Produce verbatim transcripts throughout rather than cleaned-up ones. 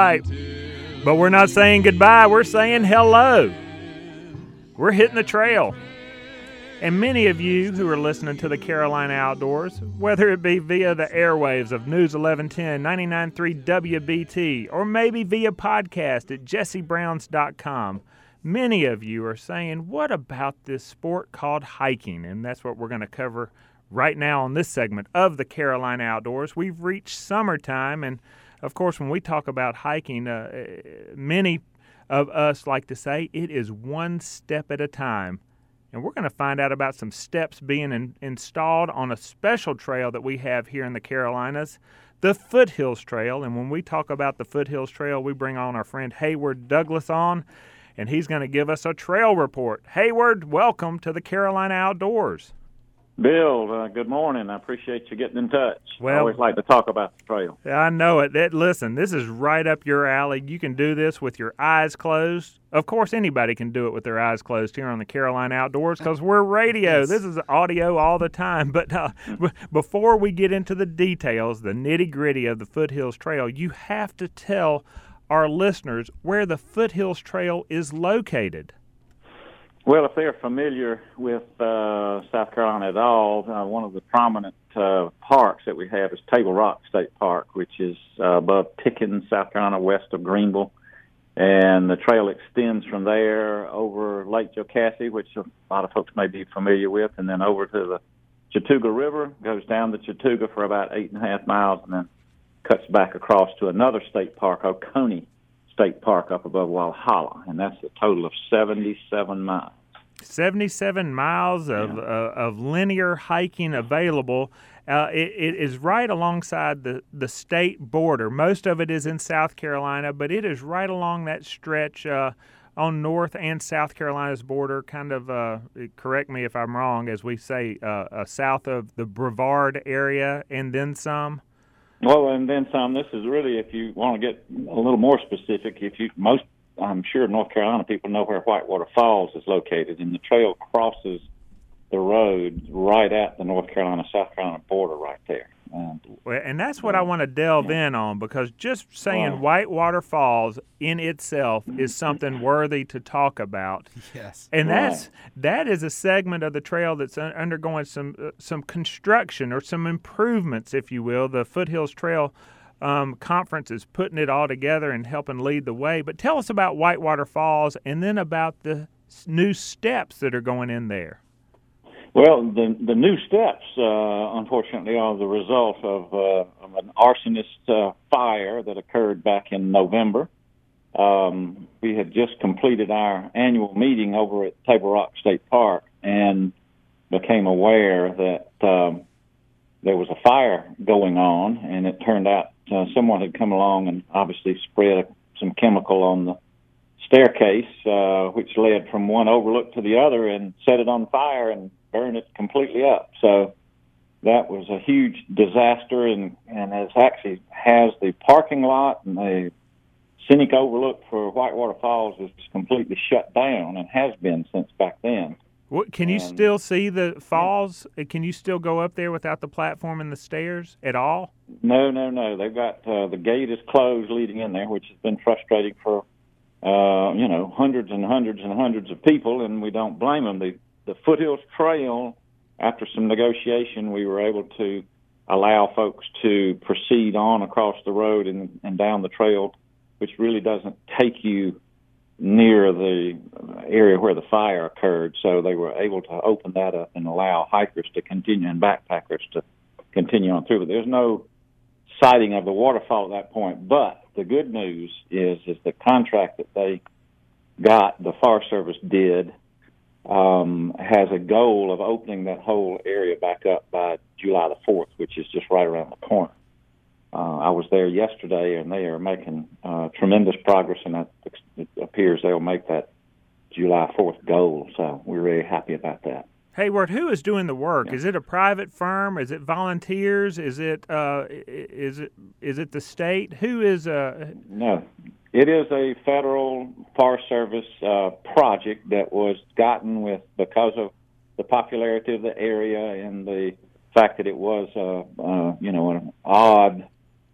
right. But we're not saying goodbye. We're saying hello. We're hitting the trail. And many of you who are listening to the Carolina Outdoors, whether it be via the airwaves of News eleven ten, ninety-nine point three W B T, or maybe via podcast at jesse browns dot com, many of you are saying, what about this sport called hiking? And that's what we're going to cover right now on this segment of the Carolina Outdoors. We've reached summertime, and of course, when we talk about hiking, uh, many of us like to say it is one step at a time. And we're going to find out about some steps being in, installed on a special trail that we have here in the Carolinas, the Foothills Trail. And when we talk about the Foothills Trail, we bring on our friend Hayward Douglas on, and he's going to give us a trail report. Hayward, welcome to the Carolina Outdoors. Bill, uh, good morning. I appreciate you getting in touch. Well, I always like to talk about the trail. I know it. That, listen, this is right up your alley. You can do this with your eyes closed. Of course, anybody can do it with their eyes closed here on the Carolina Outdoors because we're radio. Yes. This is audio all the time. But uh, b- before we get into the details, the nitty-gritty of the Foothills Trail, you have to tell our listeners where the Foothills Trail is located. Well, if they're familiar with uh, South Carolina at all, uh, one of the prominent uh, parks that we have is Table Rock State Park, which is uh, above Pickens, South Carolina, west of Greenville. And the trail extends from there over Lake Jocassee, which a lot of folks may be familiar with, and then over to the Chattooga River, goes down the Chattooga for about eight and a half miles, and then cuts back across to another state park, Oconee State Park, up above Walhalla, and that's a total of seventy-seven miles. seventy-seven miles of, yeah. uh, of linear hiking available. Uh, it, it is right alongside the, the state border. Most of it is in South Carolina, but it is right along that stretch uh, on North and South Carolina's border, kind of, uh, correct me if I'm wrong, as we say, uh, uh, south of the Brevard area and then some. Well, and then some. This is really, if you want to get a little more specific, if you most, I'm sure North Carolina people know where Whitewater Falls is located, and the trail crosses the road right at the North Carolina-South Carolina border right there. Um, well, and that's what I want to delve yeah. in on, because just saying wow. Whitewater Falls in itself is something worthy to talk about. Yes. And right. that's that is a segment of the trail that's un- undergoing some uh, some construction or some improvements, if you will. The Foothills Trail um, Conference is putting it all together and helping lead the way. But tell us about Whitewater Falls and then about the new steps that are going in there. Well, the the new steps, uh, unfortunately, are the result of, uh, of an arsonist uh, fire that occurred back in November. Um, we had just completed our annual meeting over at Table Rock State Park and became aware that um, there was a fire going on, and it turned out uh, someone had come along and obviously spread some chemical on the staircase, uh, which led from one overlook to the other and set it on fire and burn it completely up. So that was a huge disaster, and, and has actually has the parking lot and the scenic overlook for Whitewater Falls is completely shut down and has been since back then. What, can you and, still see the falls? Yeah. Can you still go up there without the platform and the stairs at all? No, no, no. They've got uh, the gate is closed leading in there, which has been frustrating for uh, you know hundreds and hundreds and hundreds of people, and we don't blame them. The The Foothills Trail, after some negotiation, we were able to allow folks to proceed on across the road and, and down the trail, which really doesn't take you near the area where the fire occurred. So they were able to open that up and allow hikers to continue and backpackers to continue on through. But there's no sighting of the waterfall at that point. But the good news is, is the contract that they got, the Forest Service did, Um, has a goal of opening that whole area back up by July the fourth, which is just right around the corner. Uh, I was there yesterday, and they are making uh, tremendous progress, and it appears they'll make that July fourth goal. So we're very happy about that. Hayward, who is doing the work? Yeah. Is it a private firm? Is it volunteers? Is it uh, is it is it the state? Who is uh No. It is a federal Forest Service uh, project that was gotten with because of the popularity of the area and the fact that it was, uh, uh, you know, an odd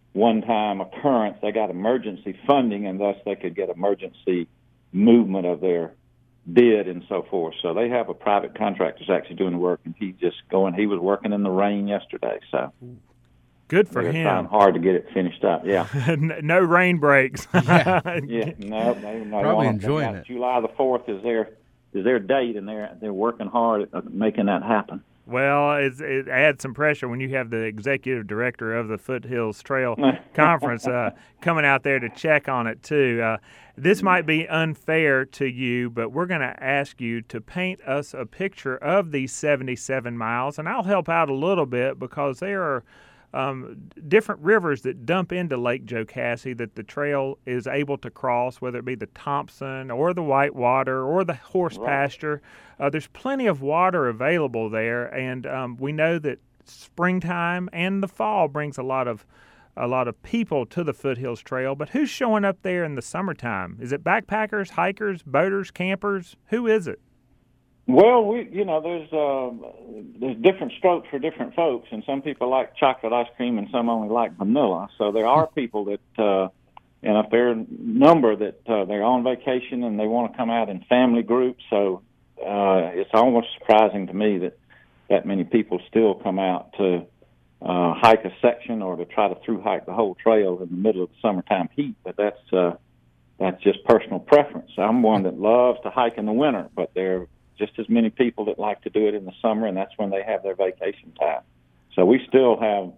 one-time occurrence. They got emergency funding, and thus they could get emergency movement of their bid and so forth. So they have a private contractor that's actually doing the work, and he's just going. He was working in the rain yesterday, so good for they're him. Trying hard to get it finished up. Yeah, no rain breaks. yeah, yeah, no, no, no. Probably enjoying it. July the fourth is their is their date, and they're they're working hard at making that happen. Well, it's, it adds some pressure when you have the executive director of the Foothills Trail Conference uh, coming out there to check on it, too. Uh, this might be unfair to you, but we're going to ask you to paint us a picture of these seventy-seven miles, and I'll help out a little bit because there are um, different rivers that dump into Lake Jocassee that the trail is able to cross, whether it be the Thompson or the Whitewater or the Horse Right. Pasture. Uh, there's plenty of water available there, and um, we know that springtime and the fall brings a lot of a lot of people to the Foothills Trail. But who's showing up there in the summertime? Is it backpackers, hikers, boaters, campers? Who is it? Well, we you know there's uh, there's different strokes for different folks, and some people like chocolate ice cream, and some only like vanilla. So there are people that, uh, and a fair number that uh, they're on vacation and they want to come out in family groups. So uh, it's almost surprising to me that that many people still come out to uh, hike a section or to try to through hike the whole trail in the middle of the summertime heat. But that's uh, that's just personal preference. I'm one that loves to hike in the winter, but there are just as many people that like to do it in the summer, and that's when they have their vacation time. So we still have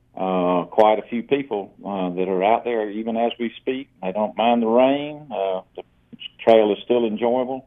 uh, quite a few people uh, that are out there even as we speak. They don't mind the rain. Uh, the trail is still enjoyable.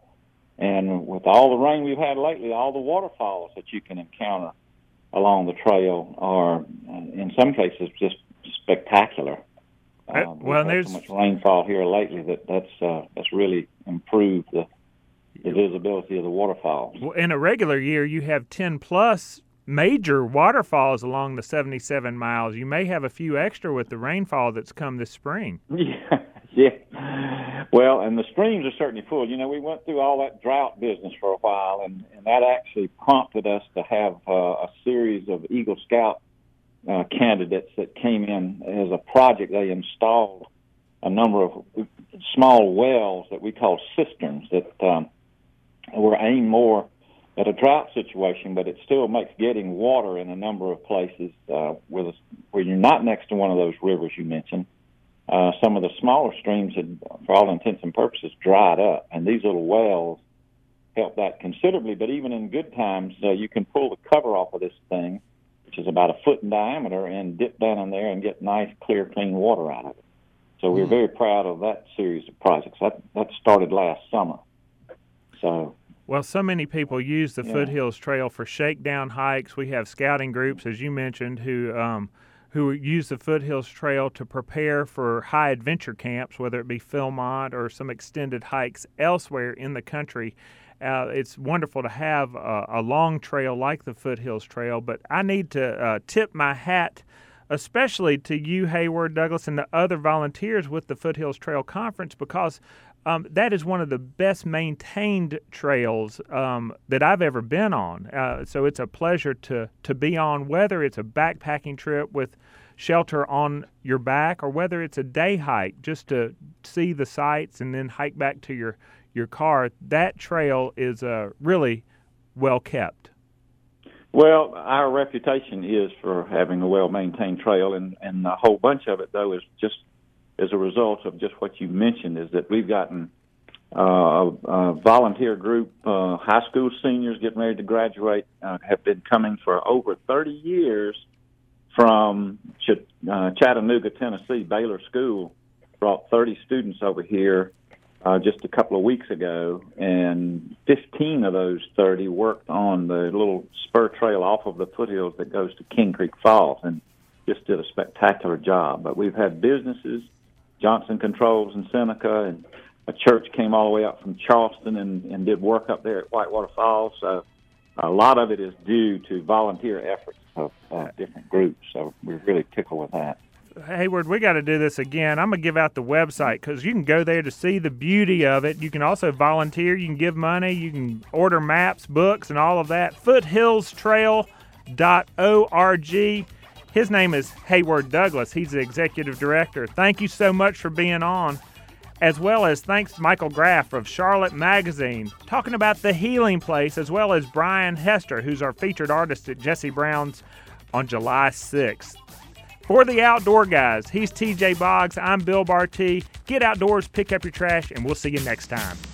And with all the rain we've had lately, all the waterfalls that you can encounter along the trail are, in some cases, just spectacular. Uh, Um, well, we've had there's so much rainfall here lately that that's uh, that's really improved the, the visibility of the waterfalls. Well, in a regular year, you have ten plus major waterfalls along the seventy-seven miles. You may have a few extra with the rainfall that's come this spring. Yeah, yeah. Well, and the streams are certainly full. You know, we went through all that drought business for a while, and, and that actually prompted us to have uh, a series of Eagle Scout uh, candidates that came in as a project. They installed a number of small wells that we call cisterns that um, were aimed more at a drought situation, but it still makes getting water in a number of places uh, with a, where you're not next to one of those rivers you mentioned. Uh, some of the smaller streams had, for all intents and purposes, dried up, and these little wells help that considerably. But even in good times, uh, you can pull the cover off of this thing, which is about a foot in diameter, and dip down in there and get nice, clear, clean water out of it. So we're very proud of that series of projects. That that started last summer. So. Well, so many people use the Yeah. Foothills Trail for shakedown hikes. We have scouting groups, as you mentioned, who um, who use the Foothills Trail to prepare for high adventure camps, whether it be Philmont or some extended hikes elsewhere in the country. Uh, it's wonderful to have a, a long trail like the Foothills Trail, but I need to uh, tip my hat especially to you, Hayward, Douglas, and the other volunteers with the Foothills Trail Conference, because um, that is one of the best maintained trails um, that I've ever been on. Uh, so it's a pleasure to, to be on, whether it's a backpacking trip with shelter on your back or whether it's a day hike just to see the sights and then hike back to your, your car. That trail is uh, really well kept. Well, our reputation is for having a well-maintained trail, and, and a whole bunch of it, though, is just as a result of just what you mentioned, is that we've gotten uh, a, a volunteer group, uh, high school seniors getting ready to graduate, uh, have been coming for over thirty years from Ch- uh, Chattanooga, Tennessee. Baylor School brought thirty students over here Uh, just a couple of weeks ago, and fifteen of those thirty worked on the little spur trail off of the foothills that goes to King Creek Falls, and just did a spectacular job. But we've had businesses, Johnson Controls in Seneca, and a church came all the way up from Charleston and, and did work up there at Whitewater Falls. So a lot of it is due to volunteer efforts of uh, different groups, so we're really tickled with that. Hayward, we got to do this again. I'm going to give out the website because you can go there to see the beauty of it. You can also volunteer. You can give money. You can order maps, books, and all of that. foothills trail dot org. His name is Hayward Douglas. He's the executive director. Thank you so much for being on, as well as thanks to Michael Graff of Charlotte Magazine, talking about the Healing Place, as well as Brian Hester, who's our featured artist at Jesse Brown's on July sixth. For the Outdoor Guys, he's T J Boggs. I'm Bill Bartee. Get outdoors, pick up your trash, and we'll see you next time.